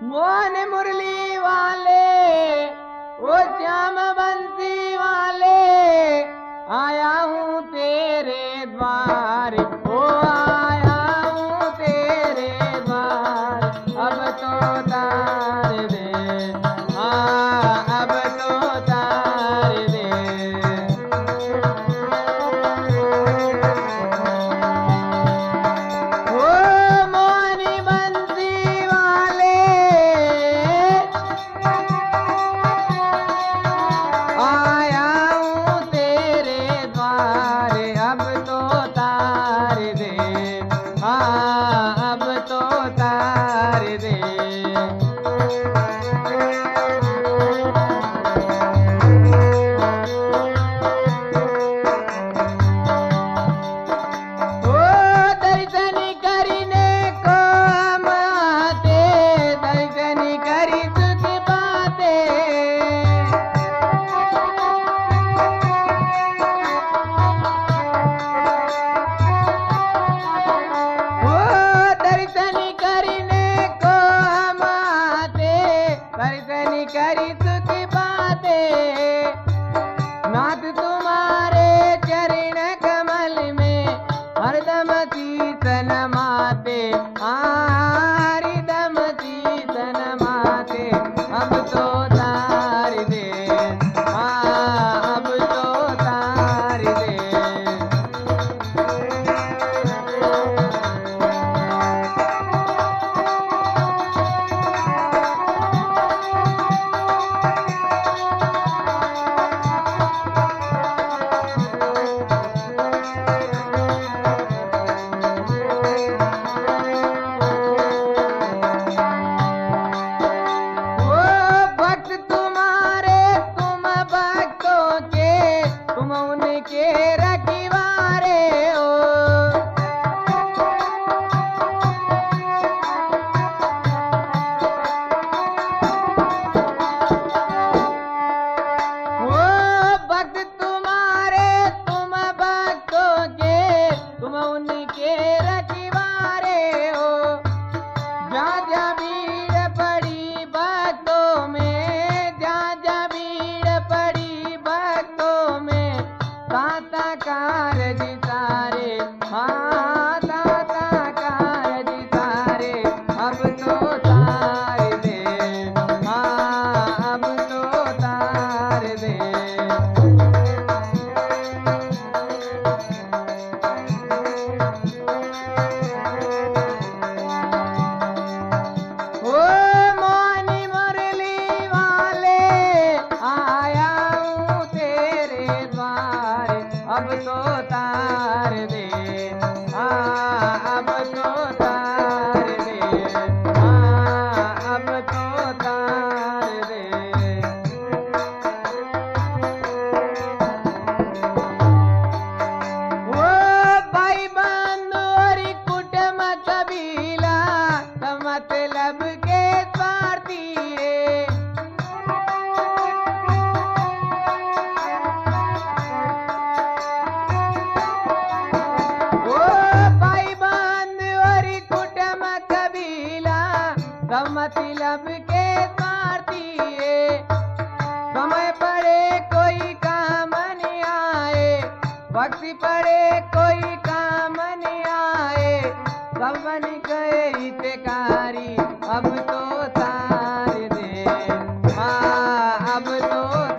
मोहन मुरली वाले, ओ श्याम बंसी वाले, आया हूँ तेरे द्वार, ओ आया हूँ तेरे द्वार, अब तो तार दे, हाँ अब तो तार दे। ओ मोहनी बंसी वाले, आया हूँ तेरे द्वार, अब तो तार दे, हाँ अब तो तार दे। ओ दर्शन करने को हम आते, दर्शन करी सुख पाते। ओ दर्शन करने को हम आते, दर्शन करी सुख पाते। नाथ तुम्हारे चरण कमल में हरदम शीस नमाते, हरदम शीस नमाते, अब तो तार दे, हाँ अब तो तार दे। ओ भक्त तुम्हारे तुम भक्तों के, तुम उनके रखवारे हो। ओ भक्त तुम्हारे तुम भक्तों के, तुम उनके रखवारे हो। जहाँ जहाँ भीड़ पड़ी भक्तों में, जहाँ जहाँ भीड़ पड़ी भक्तों में, ताता कारज सारे, हाँ ताता कारज सारे, अब तो तार दे, हाँ अब तो तार दे। ओ मोहनी मुरली वाले, आया हूँ तेरे द्वार, अब तो तार दे, हाँ अब तो तार दे, हाँ अब तो तार दे। ओ भाई बंधु और कुटुंब कबीला, सब मतलब के स्वार्थी रे। ओ भाई बंधु और कुटुंब कबीला, सब मतलब के स्वार्थी रे। समय पड़े कोई काम नहीं आए, वक्त पड़े कोई काम नहीं आए, सब बन गए हितकारी, अब तो तार दे, हाँ अब तो